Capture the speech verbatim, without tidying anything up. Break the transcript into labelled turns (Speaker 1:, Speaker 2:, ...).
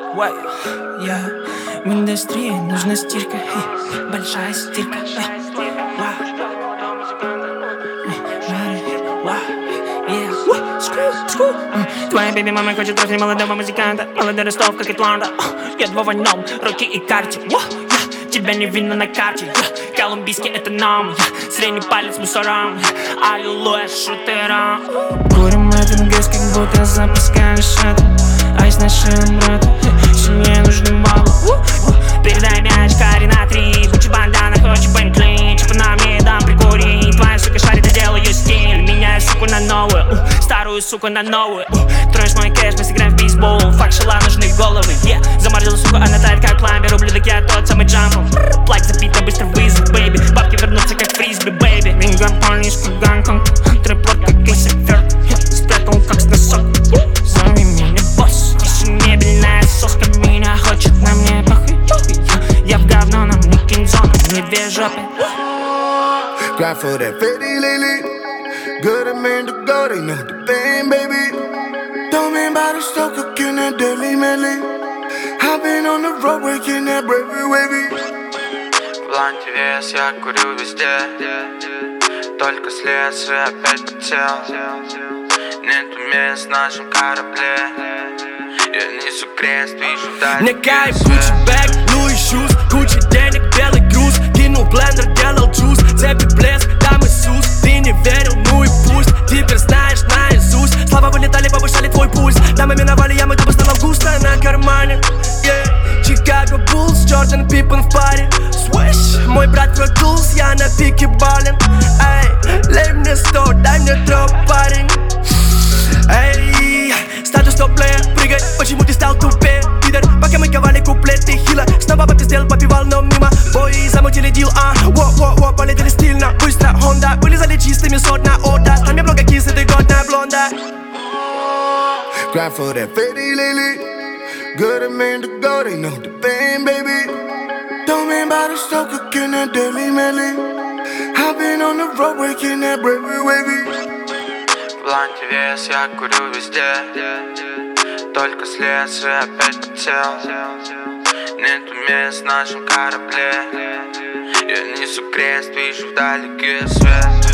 Speaker 1: Why? Yeah. В индустрии нужна стирка, эй, большая стирка, эй. Твоя бэби мама хочет трахнуть молодого музыканта, молодой Ростов, как Атланта. Я два в одном, руки и карте. Тебя не видно на карте. Колумбийский это нам. Средний палец мусорам. Аллилуйя шутерам. Курим этот гэс, как будто запускали шаттл. Айс нашим братом, семье нужны баллы. Передай мяч, карри на три. Гуччи бандана, хочет Бентли. Чипа на мне дам прикурить. Твоя сука шарит, я делаю стиль. Меняю суку на новую, старую суку на новую. Троишь мой кэш, мы сыграем в бейсбол. Фак шала, нужны головы, yeah. Заморзила суку, она тает как пламя. Ублюдок, я тот самый джампл. Платье забито, быстро вызов, бэйби. Бабки вернутся как фрисби, бэйби. Вингам, полнишку, Гонконг. Триплот, как гейсифер. Спрятал, как сносок. Зови меня босс. Фешенебельная соска меня хочет на мне похуй. Я в говно, нам не кинзон, не две жопы.
Speaker 2: Grind for that fatty lately. Good a man to go, they know the pain, baby. Don't mean by the stoke, cooking that daily medley. I've been on the road, working that bravery, wavy.
Speaker 3: В бланте вес, я курю везде. Только слез и опять потел. Нету мест в нашем корабле. Я несу крест, вижу вдали.
Speaker 4: Не кайф, Gucci bag, Louis shoes. Куча денег, белый груз. Кинул блендер, делал джуз. Цепи блеск, там Иисус. Ты не верил, ну и пусть. Теперь знаешь наизусть. Слова вылетали, повышали твой пульс. Дамы миновали ямы, ты стало густо на кармане, yeah. Chicago Bulls, Jordan Pippen в паре. Swish, мой брат Pro Tools, я на пике бален. Эй, лей мне сто, дай мне дроп, парень. Эй, статус топ-плеер, прыгай, почему ты стал тупее, пидор? Пока мы ковали куплеты хила, снова попиздел, попивал, но мимо. Бои замутили дил, а, во-во-во, полетели стильно, быстро, Honda. Вылезали чистыми сотна ода, там я много кисы, ты годная блонда.
Speaker 2: Grind for that fatty lately. Good a man to go, they know the pain, baby. Don't mean by the stoke, cooking that daily medley. I've been on the road, working that bravery, wavy.
Speaker 3: В бланте вес, я курю везде. Только слез и опять потел. Нету мест в нашем корабле. Я несу крест, вижу вдалеке свет.